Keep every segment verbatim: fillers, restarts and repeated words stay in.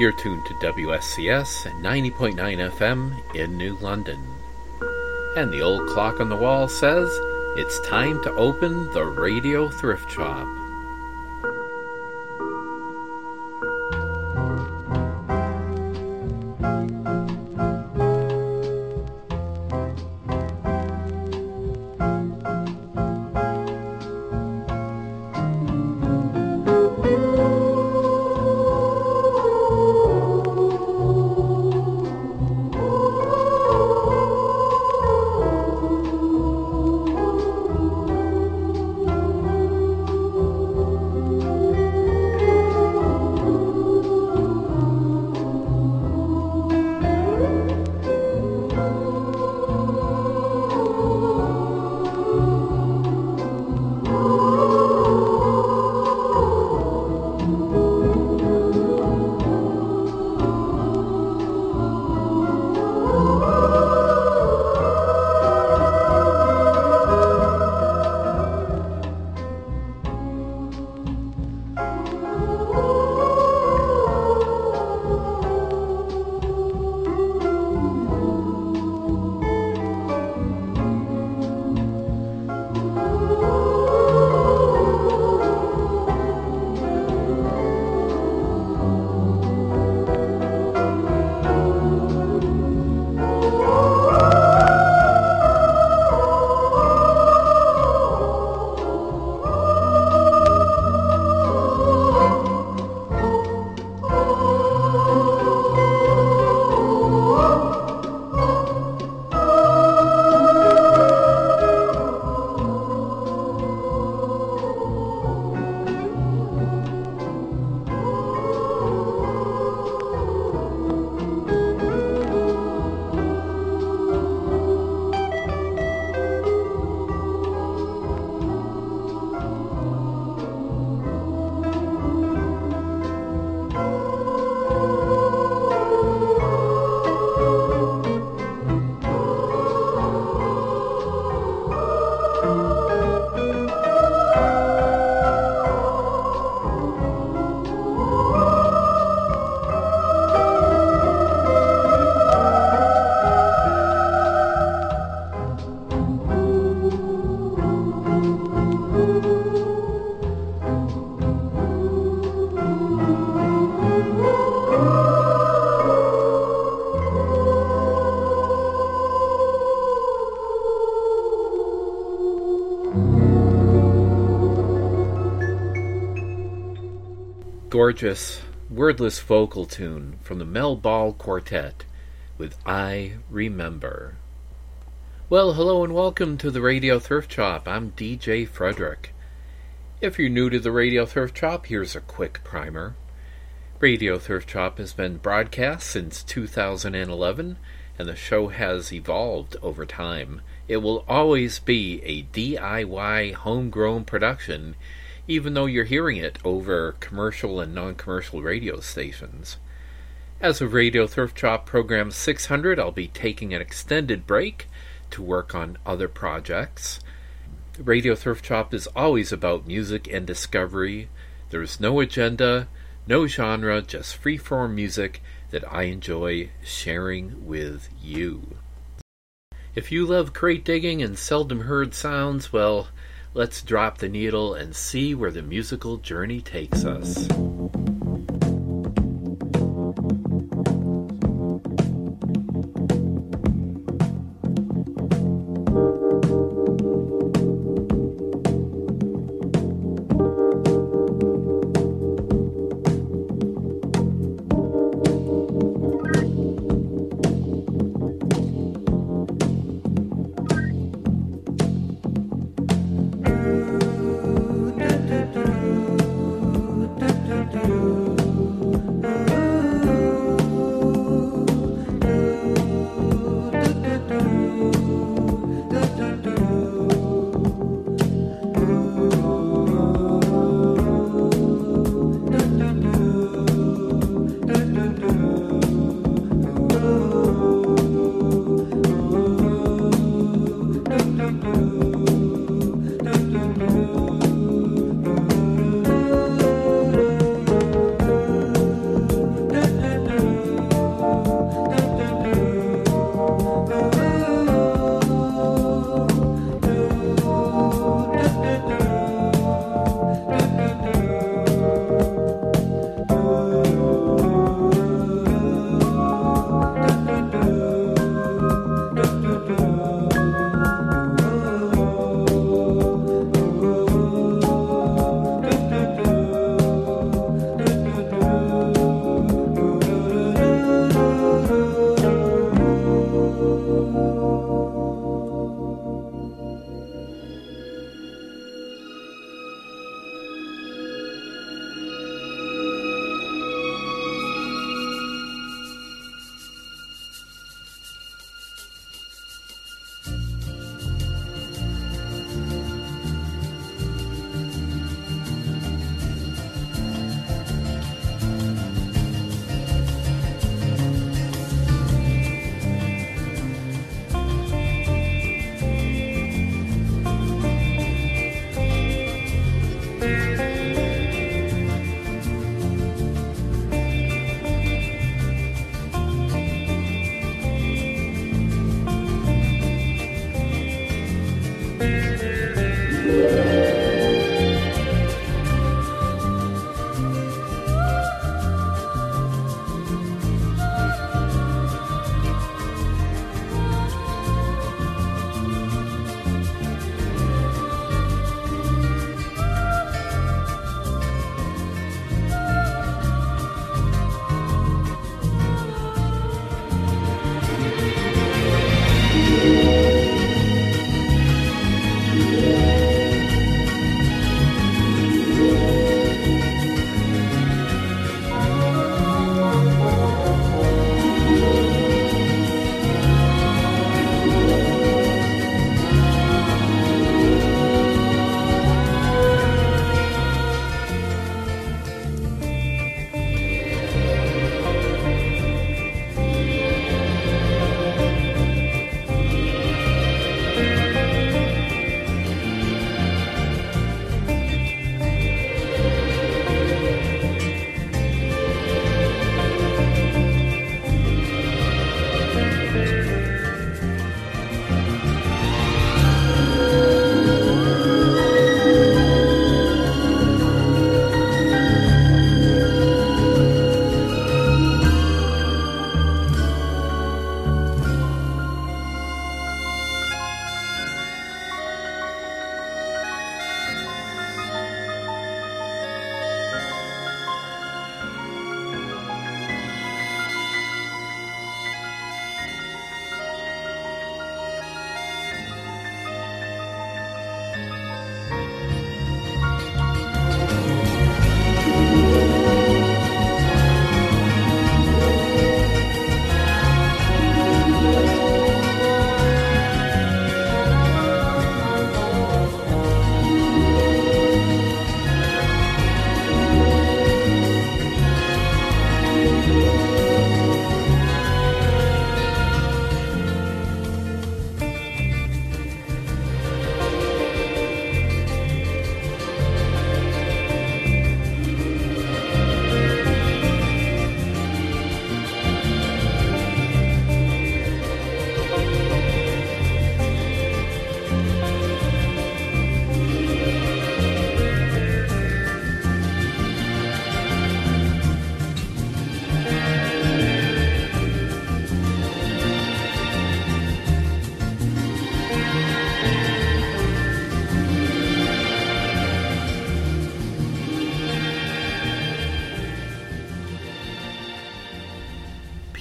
You're tuned to W S C S ninety point nine F M in New London. And the old clock on the wall says it's time to open the Radio Thrift Shop. Gorgeous, wordless vocal tune from the Mel Ball Quartet with I Remember. Well, hello and welcome to the Radio Thrift Shop. I'm D J Frederick. If you're new to the Radio Thrift Shop, here's a quick primer. Radio Thrift Shop has been broadcast since two thousand eleven, and the show has evolved over time. It will always be a D I Y homegrown production, even though you're hearing it over commercial and non-commercial radio stations. As of Radio Thrift Shop Program six hundred, I'll be taking an extended break to work on other projects. Radio Thrift Shop is always about music and discovery. There's no agenda, no genre, just free-form music that I enjoy sharing with you. If you love crate digging and seldom heard sounds, well, let's drop the needle and see where the musical journey takes us.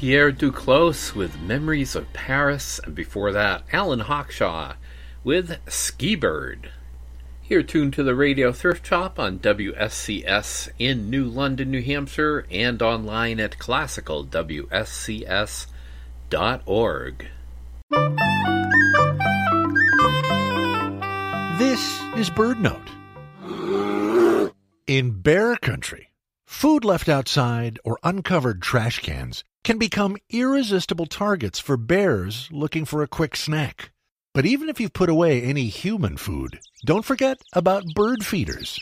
Pierre Duclos with Memories of Paris, and before that, Alan Hawkshaw with Ski Bird. You're tuned to the Radio Thrift Shop on W S C S in New London, New Hampshire, and online at classical W S C S dot org. This is Bird Note. In bear country, food left outside or uncovered trash cans can become irresistible targets for bears looking for a quick snack. But even if you've put away any human food, don't forget about bird feeders.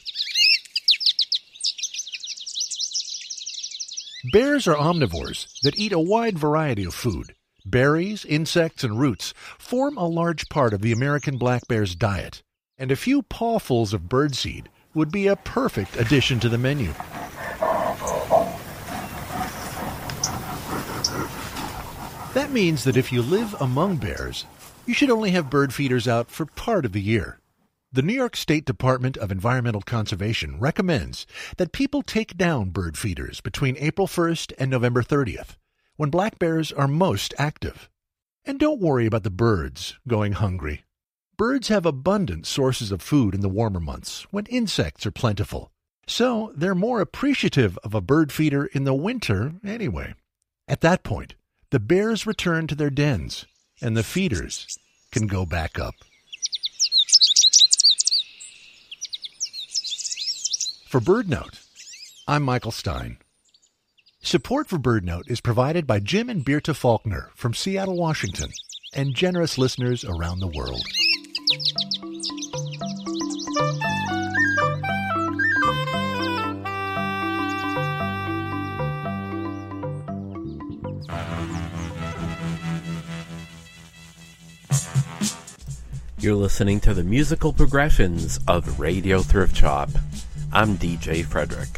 Bears are omnivores that eat a wide variety of food. Berries, insects, and roots form a large part of the American black bear's diet, and a few pawfuls of birdseed would be a perfect addition to the menu. That means that if you live among bears, you should only have bird feeders out for part of the year. The New York State Department of Environmental Conservation recommends that people take down bird feeders between April first and November thirtieth, when black bears are most active. And don't worry about the birds going hungry. Birds have abundant sources of food in the warmer months, when insects are plentiful. So they're more appreciative of a bird feeder in the winter anyway. At that point, the bears return to their dens, and the feeders can go back up. For BirdNote, I'm Michael Stein. Support for BirdNote is provided by Jim and Birta Faulkner from Seattle, Washington, and generous listeners around the world. You're listening to the musical progressions of Radio Thrift Shop. I'm D J Frederick.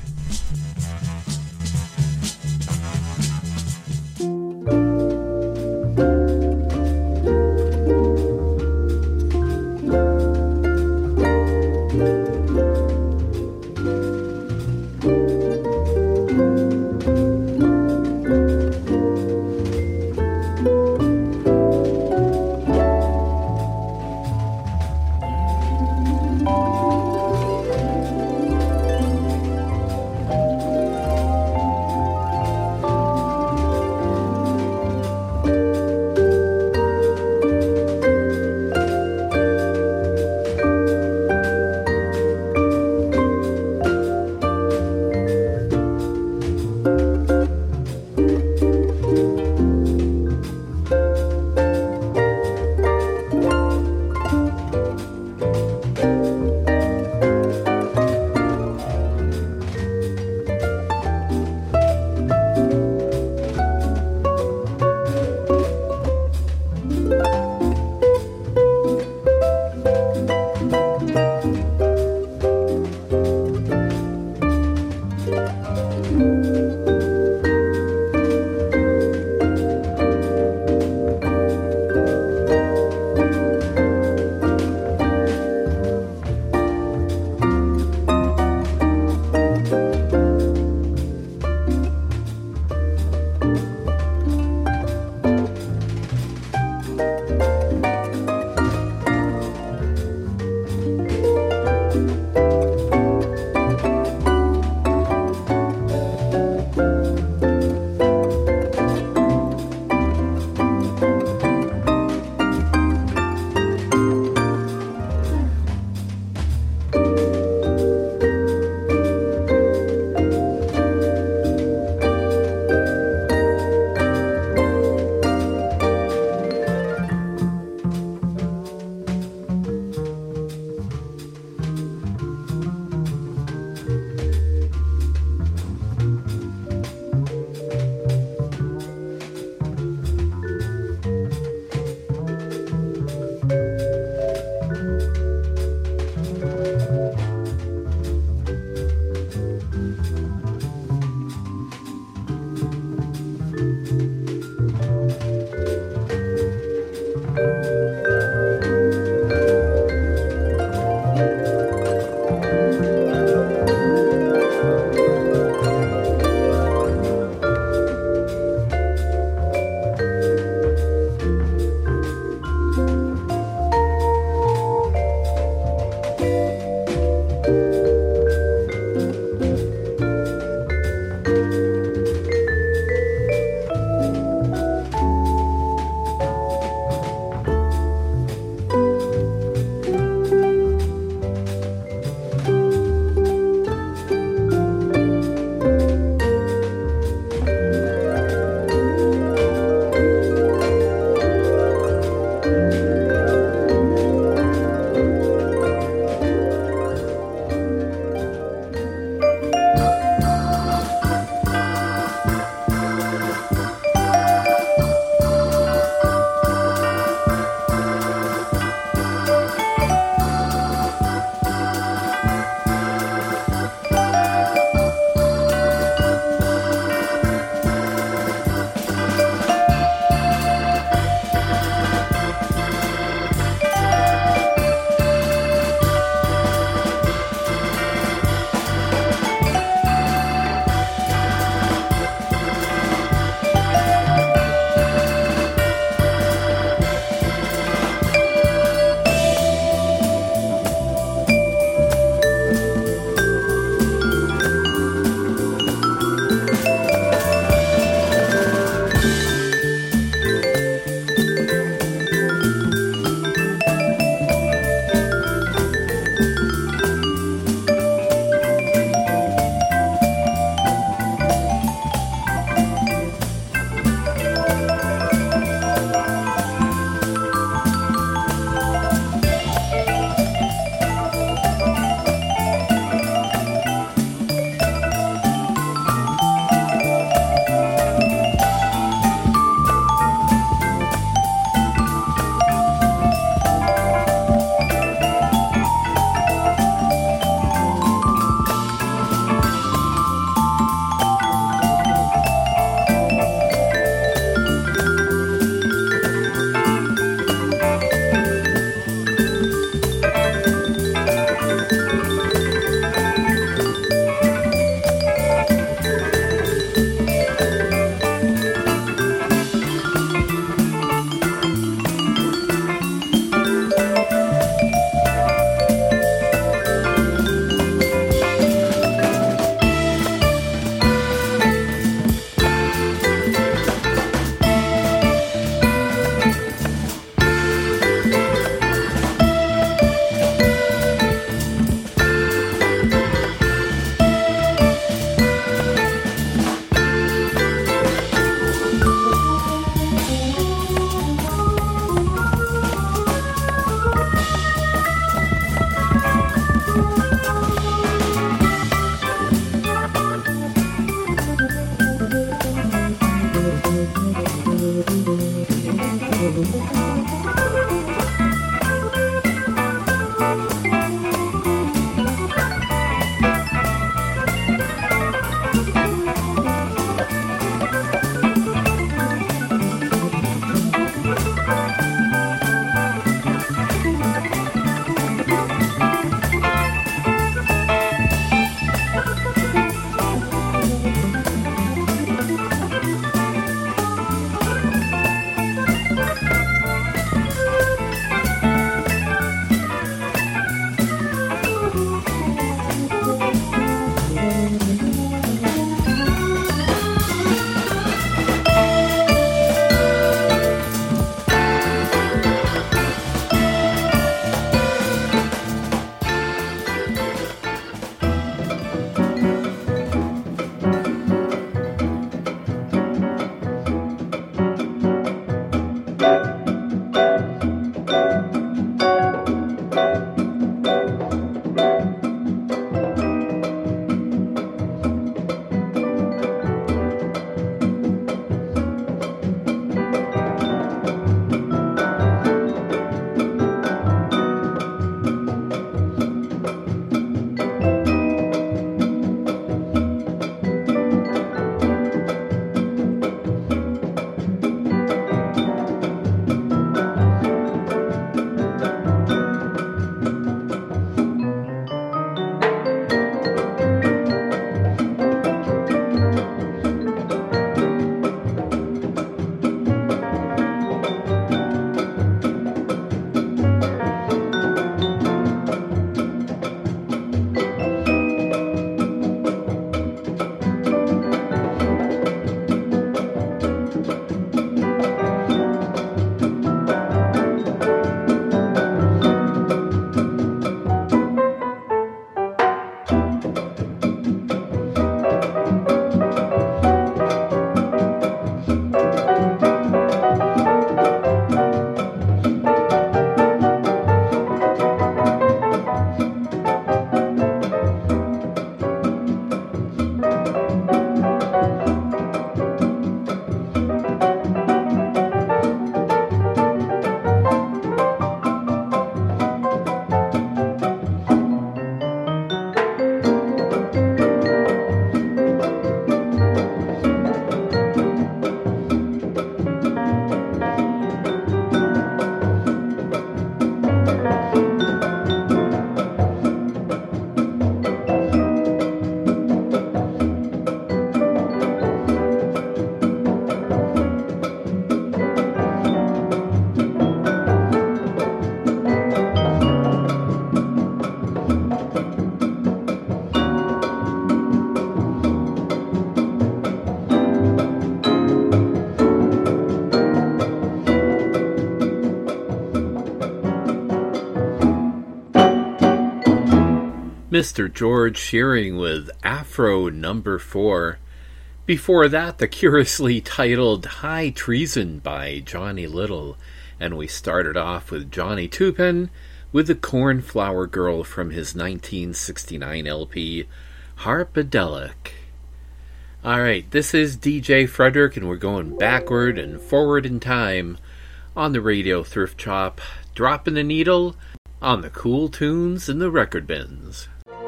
Mister George Shearing with Afro Number Four. Before that, the curiously titled High Treason by Johnny Little. And we started off with Johnny Tupin with the Cornflower Girl from his nineteen sixty-nine L P, Harpadelic. Alright, this is D J Frederick, and we're going backward and forward in time on the Radio Thrift Shop, dropping the needle on the cool tunes in the record bins.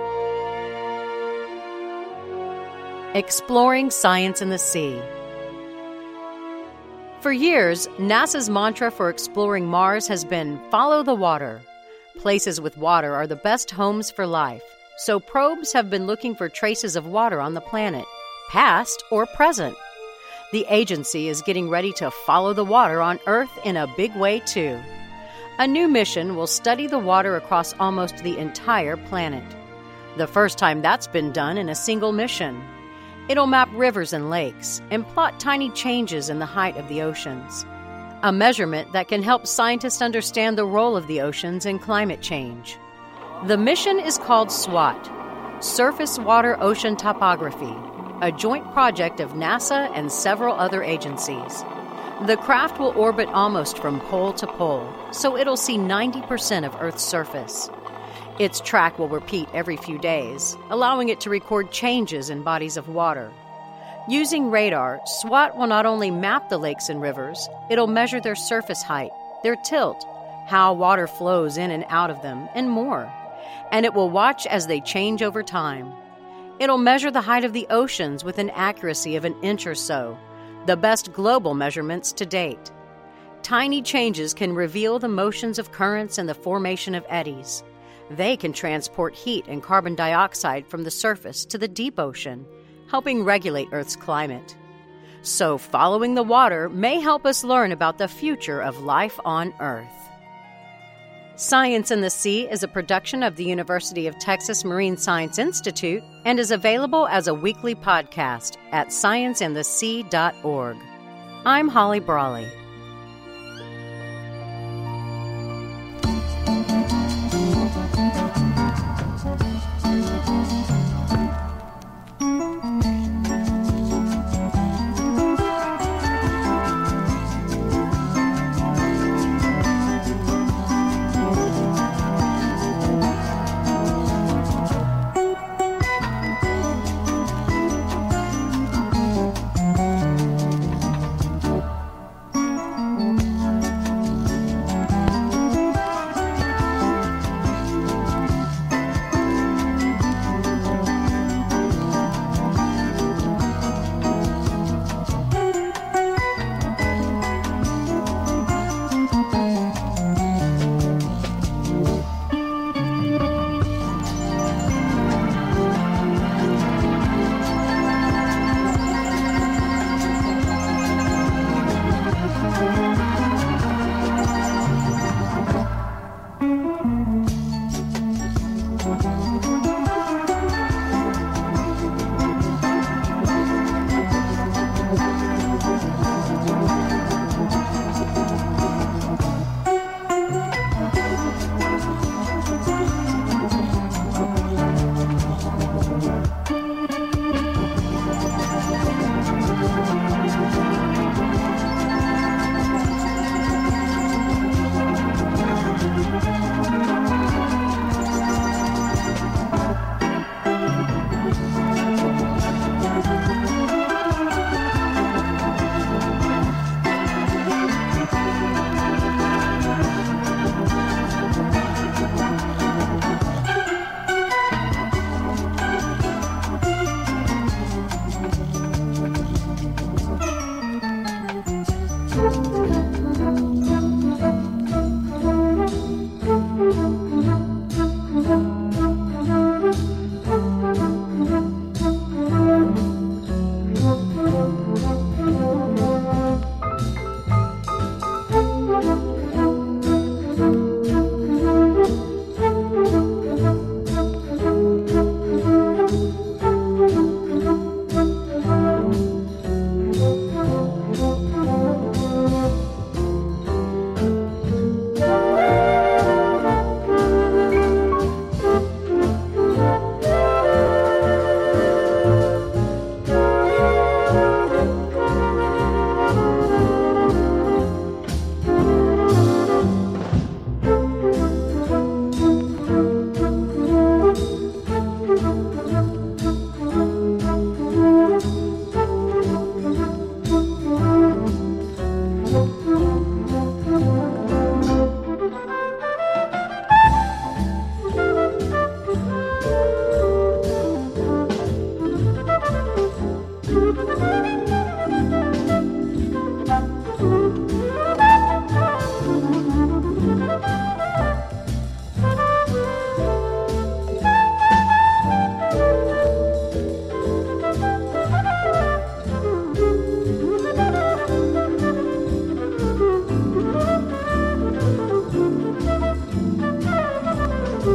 Exploring Science in the Sea. For years, NASA's mantra for exploring Mars has been follow the water. Places with water are the best homes for life, so probes have been looking for traces of water on the planet, past or present. The agency is getting ready to follow the water on Earth in a big way, too. A new mission will study the water across almost the entire planet. The first time that's been done in a single mission. It'll map rivers and lakes and plot tiny changes in the height of the oceans. A measurement that can help scientists understand the role of the oceans in climate change. The mission is called SWOT, Surface Water Ocean Topography, a joint project of NASA and several other agencies. The craft will orbit almost from pole to pole, so it'll see ninety percent of Earth's surface. Its track will repeat every few days, allowing it to record changes in bodies of water. Using radar, SWOT will not only map the lakes and rivers, it'll measure their surface height, their tilt, how water flows in and out of them, and more. And it will watch as they change over time. It'll measure the height of the oceans with an accuracy of an inch or so, the best global measurements to date. Tiny changes can reveal the motions of currents and the formation of eddies. They can transport heat and carbon dioxide from the surface to the deep ocean, helping regulate Earth's climate. So following the water may help us learn about the future of life on Earth. Science in the Sea is a production of the University of Texas Marine Science Institute and is available as a weekly podcast at science in the sea dot org. I'm Holly Brawley.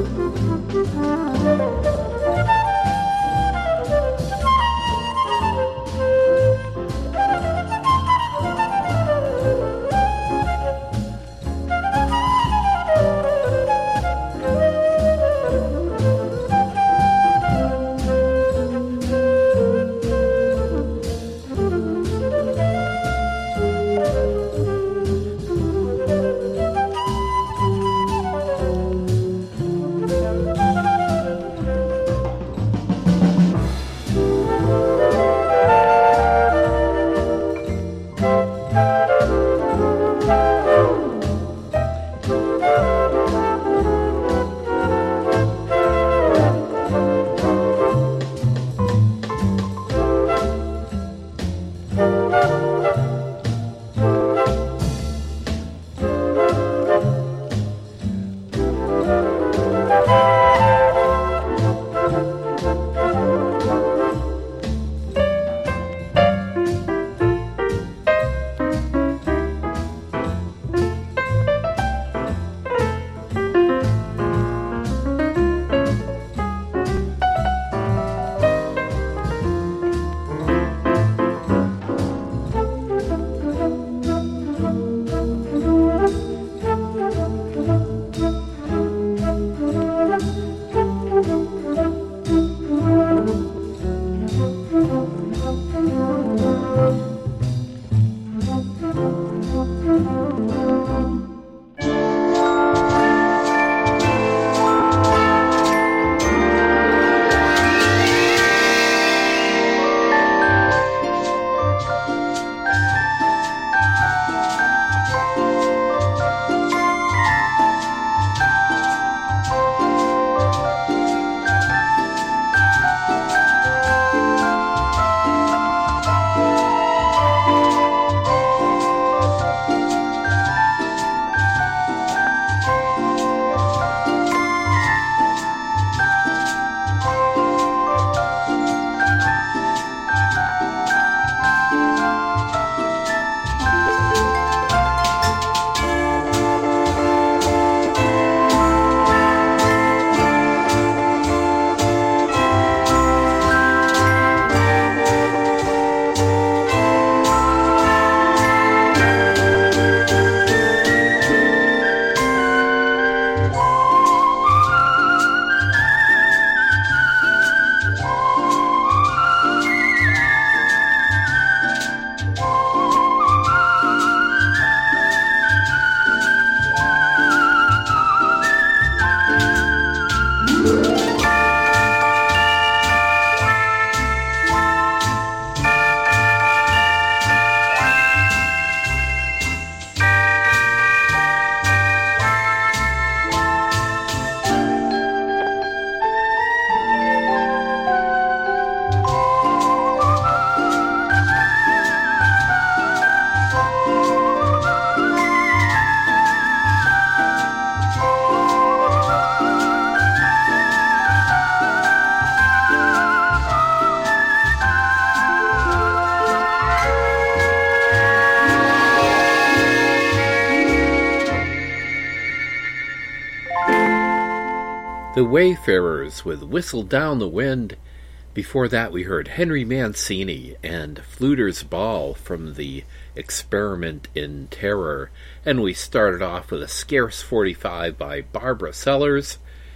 The Wayfarers with Whistle Down the Wind. Before that we heard Henry Mancini and Fluter's Ball from the Experiment in Terror. And we started off with a Scarce forty-five by Barbara Sellers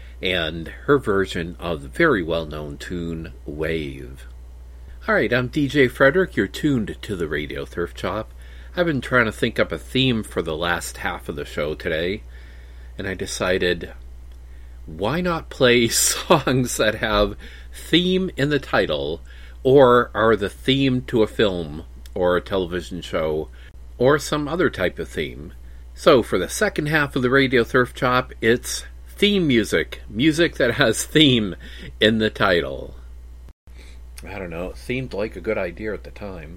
and her version of the very well-known tune, Wave. Alright, I'm D J Frederick. You're tuned to the Radio Thrift Shop. I've been trying to think up a theme for the last half of the show today, and I decided, why not play songs that have theme in the title, or are the theme to a film, or a television show, or some other type of theme. So for the second half of the Radio Thrift Shop, it's theme music. Music that has theme in the title. I don't know, it seemed like a good idea at the time.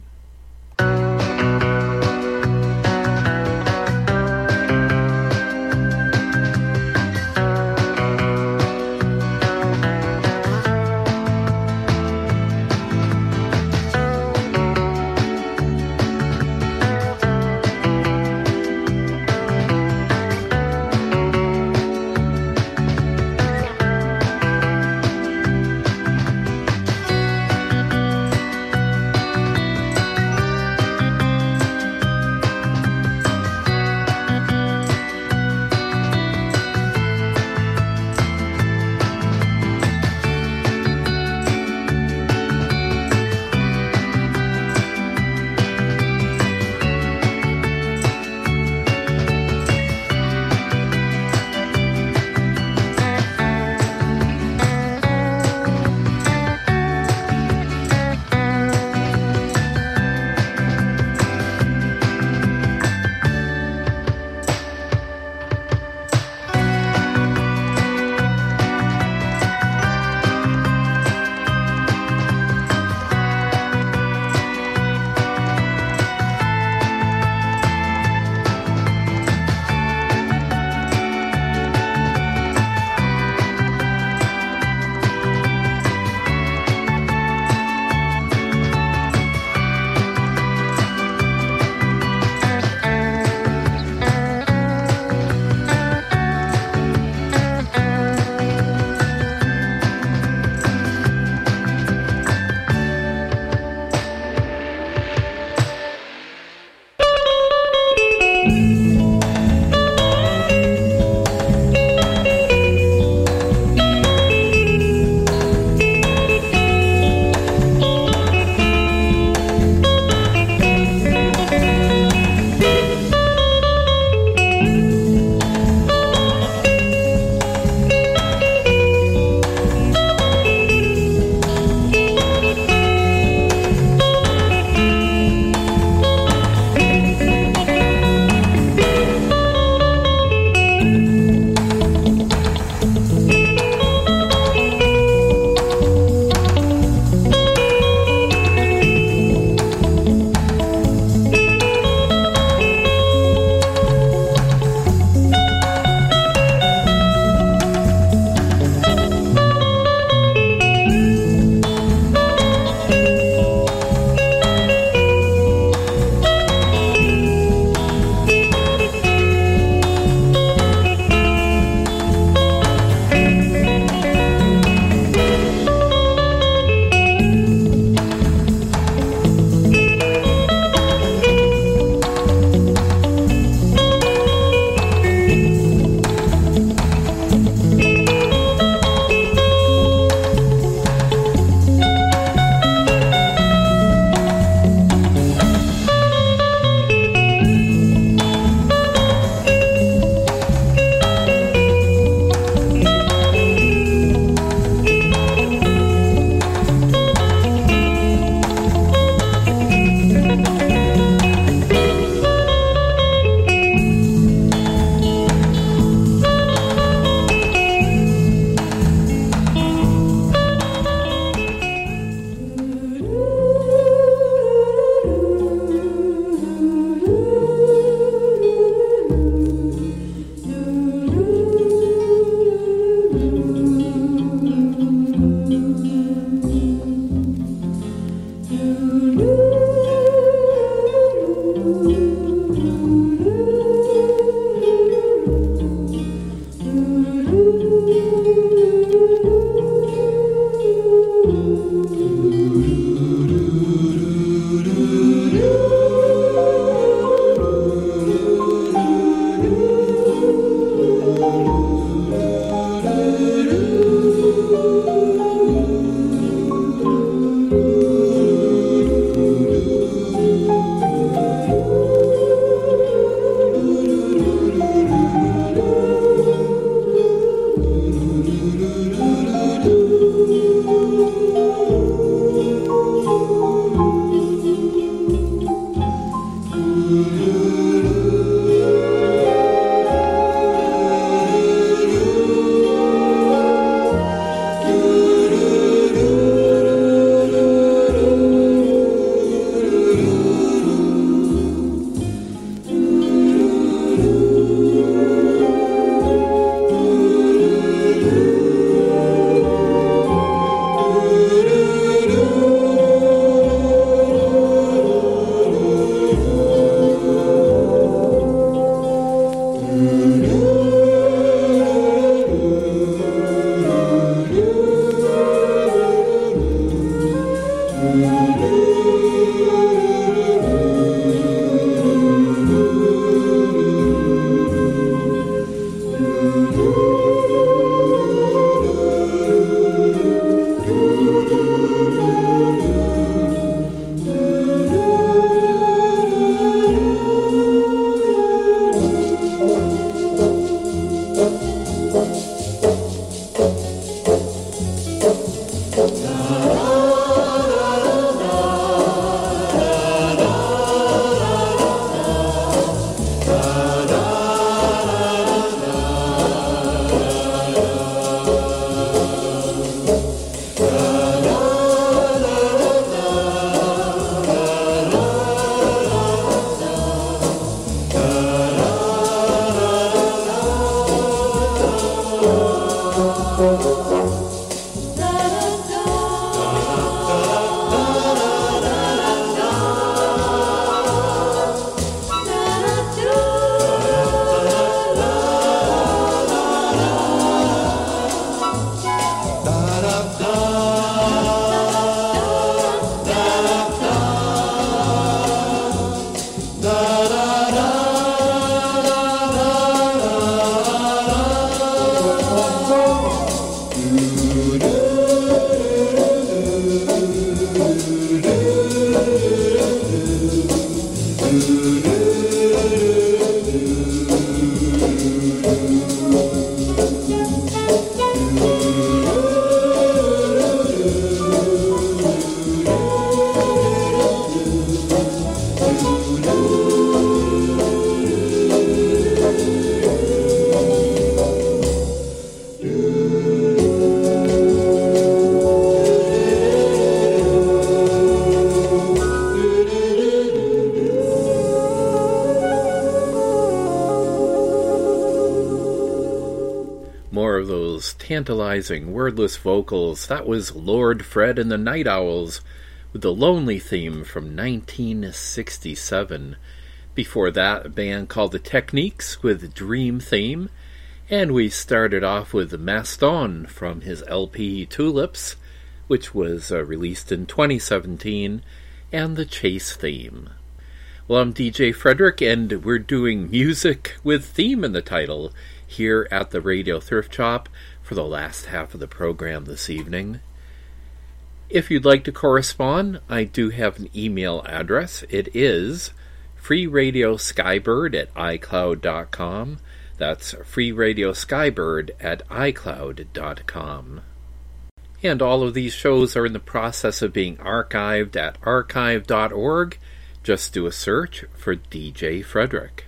Tantalizing wordless vocals. That was Lord Fred and the Night Owls with the Lonely theme from nineteen sixty-seven. Before that, a band called the Techniques with Dream Theme. And we started off with Maston from his L P Tulips, which was uh, released in twenty seventeen, and the Chase theme. Well, I'm D J Frederick, and we're doing music with theme in the title here at the Radio Thrift Shop for the last half of the program this evening. If you'd like to correspond, I do have an email address. It is freeradioskybird at icloud dot com. That's freeradioskybird at icloud dot com. And all of these shows are in the process of being archived at archive dot org. Just do a search for D J Frederick.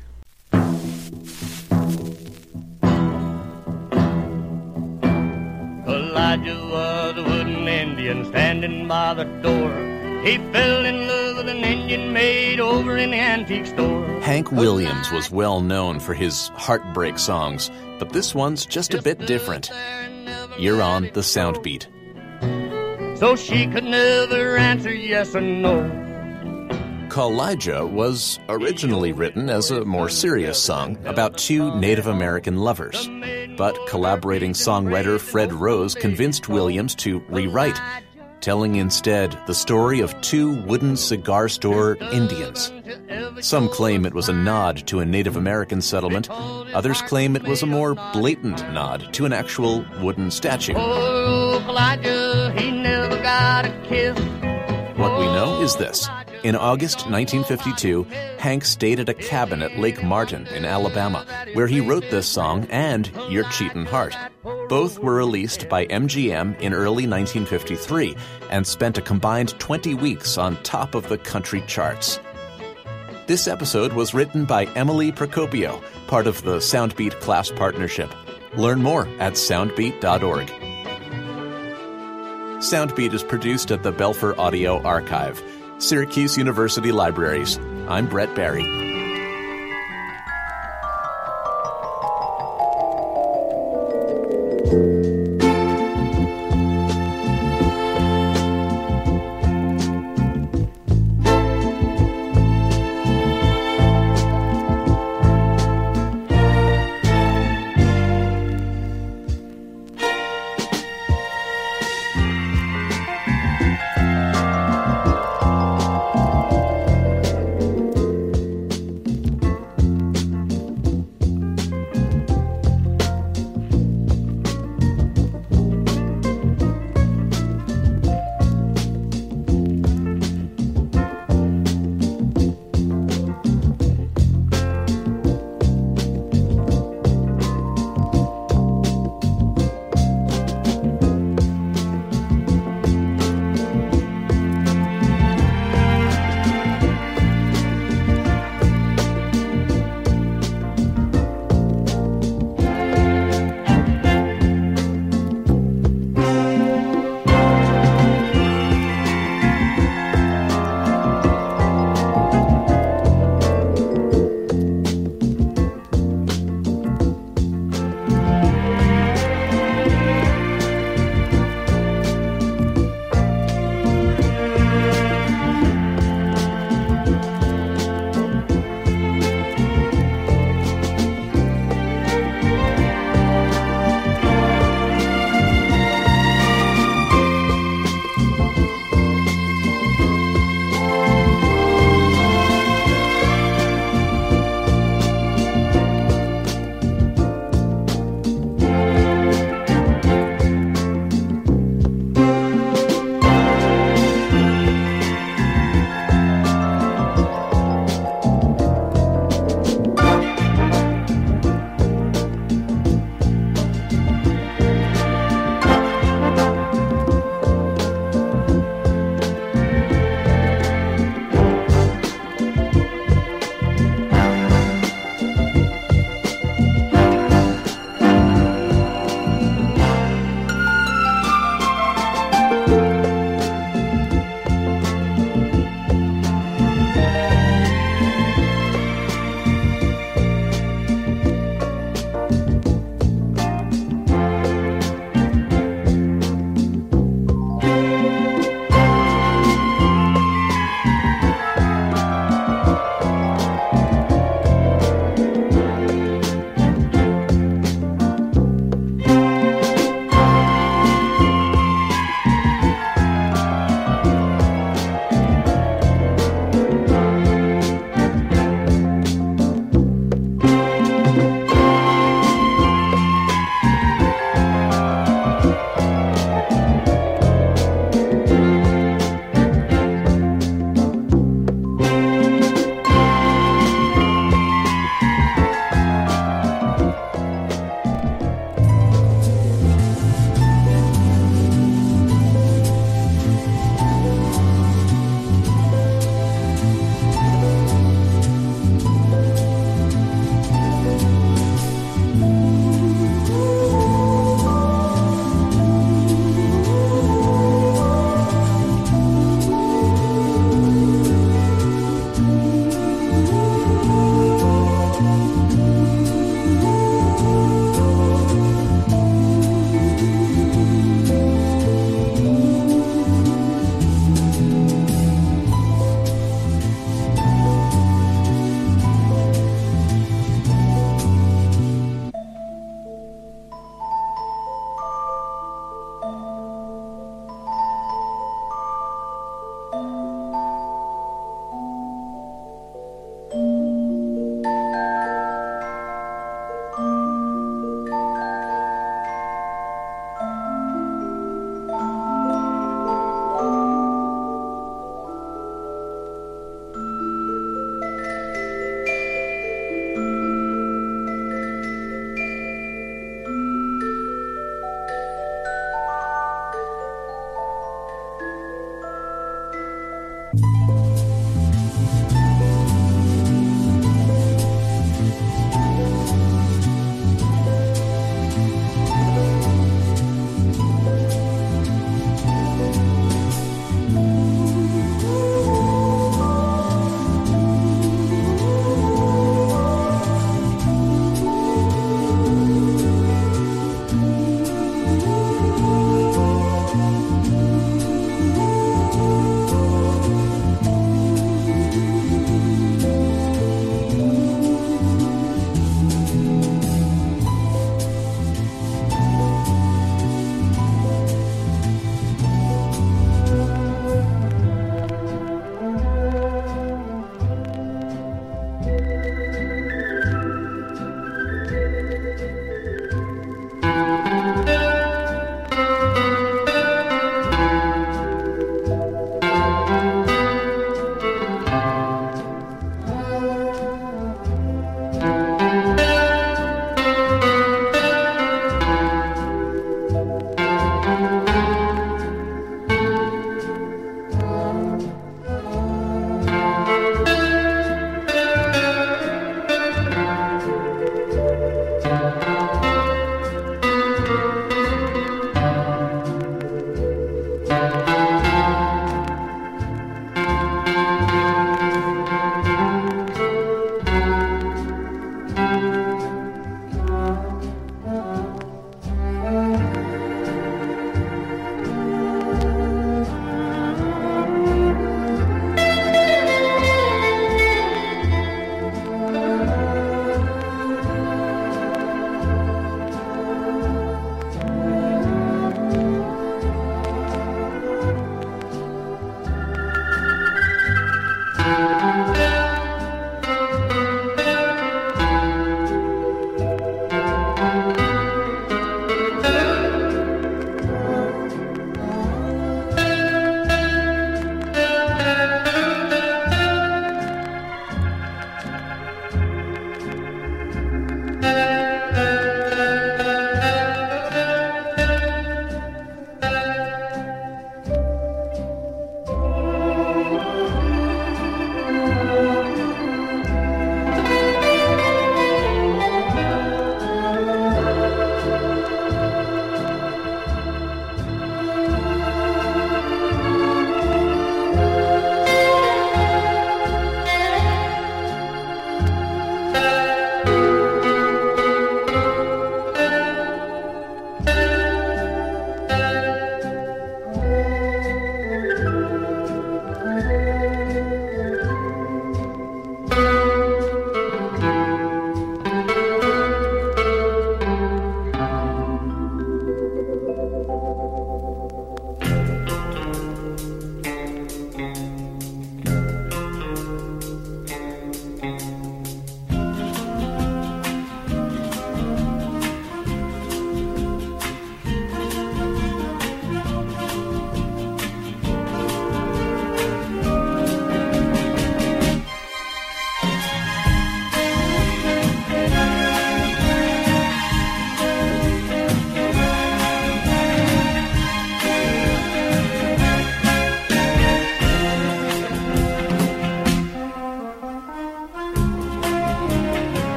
Elijah was a wooden Indian standing by the door. He fell in love with an Indian maid over in the antique store. Hank Williams was well known for his heartbreak songs, but this one's just a bit different. You're on the Soundbeat. So she could never answer yes or no. Kalijah was originally written as a more serious song about two Native American lovers. But collaborating songwriter Fred Rose convinced Williams to rewrite, telling instead the story of two wooden cigar store Indians. Some claim it was a nod to a Native American settlement. Others claim it was a more blatant nod to an actual wooden statue. Oh, Kalijah, he never got a kiss. What we know is this. In August nineteen fifty-two, Hank stayed at a cabin at Lake Martin in Alabama, where he wrote this song and Your Cheatin' Heart. Both were released by M G M in early nineteen fifty-three and spent a combined twenty weeks on top of the country charts. This episode was written by Emily Procopio, part of the Soundbeat Class Partnership. Learn more at soundbeat dot org. Soundbeat is produced at the Belfer Audio Archive, Syracuse University Libraries. I'm Brett Barry.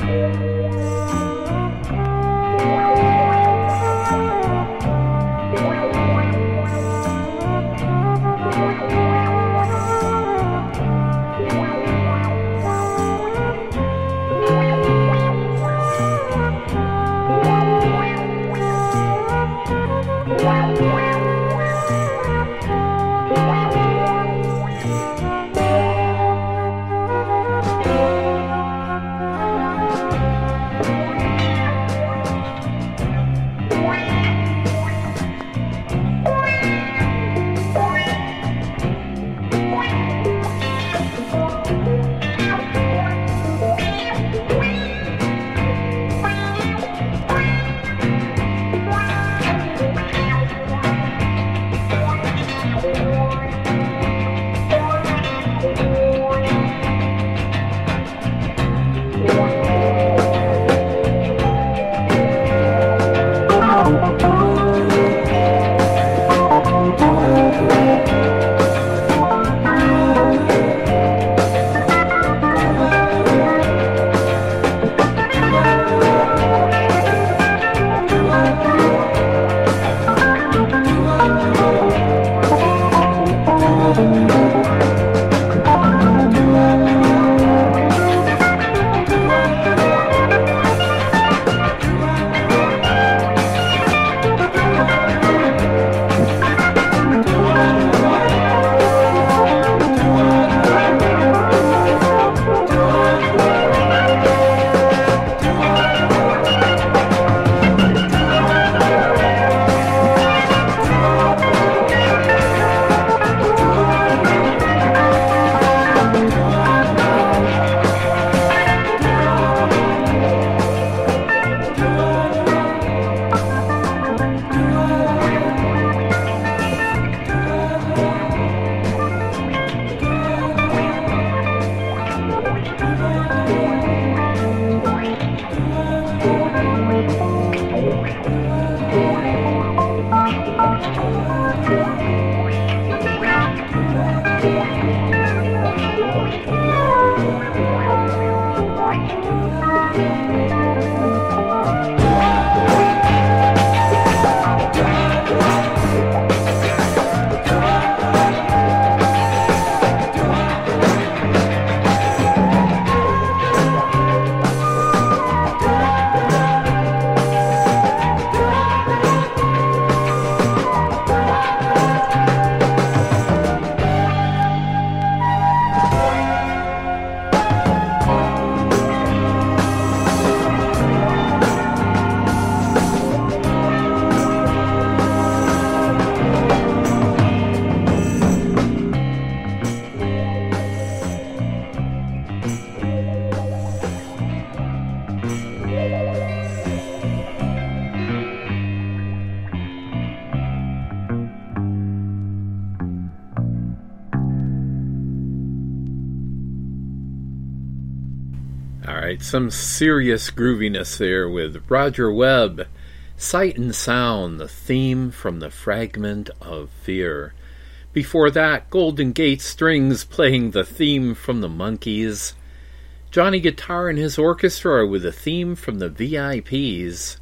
Alright, some serious grooviness there with Roger Webb, Sight and Sound, the theme from the Fragment of Fear. Before that, Golden Gate Strings playing the theme from the Monkees. Johnny Guitar and his orchestra with the theme from the V I Ps.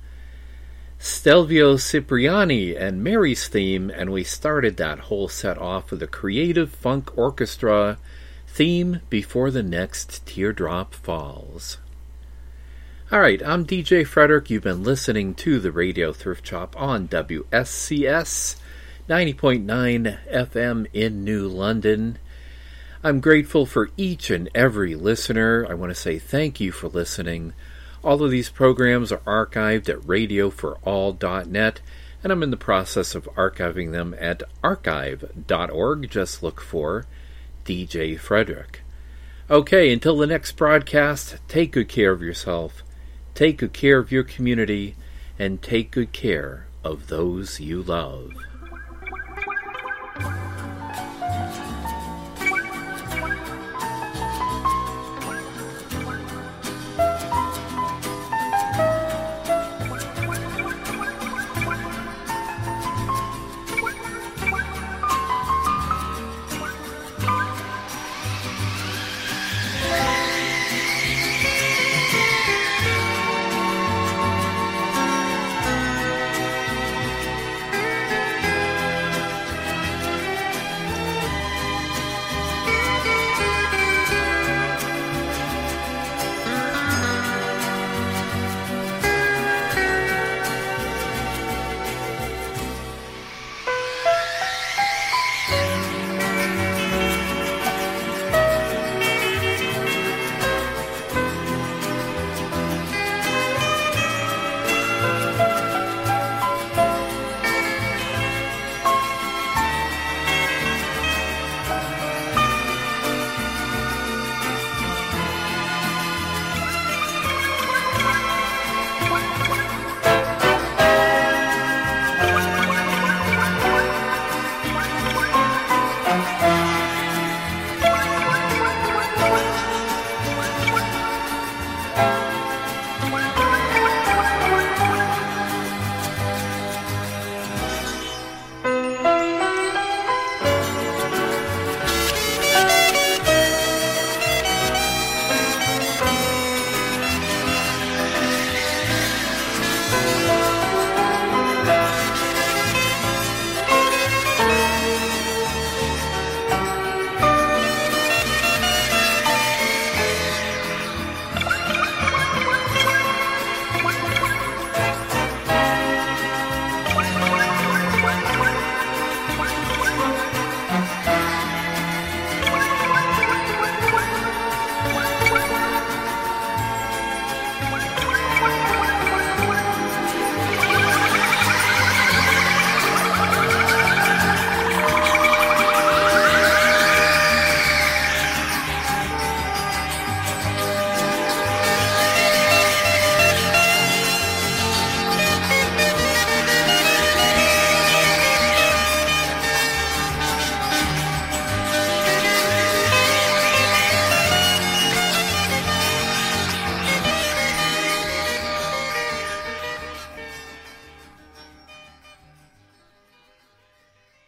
Stelvio Cipriani and Mary's theme, and we started that whole set off with a Creative Funk Orchestra theme before the next teardrop falls. Alright, I'm D J Frederick. You've been listening to the Radio Thrift Shop on W S C S ninety point nine F M in New London. I'm grateful for each and every listener. I want to say thank you for listening. All of these programs are archived at radio for all dot net, and I'm in the process of archiving them at archive dot org. Just look for D J Frederick. Okay, until the next broadcast, take good care of yourself, take good care of your community, and take good care of those you love.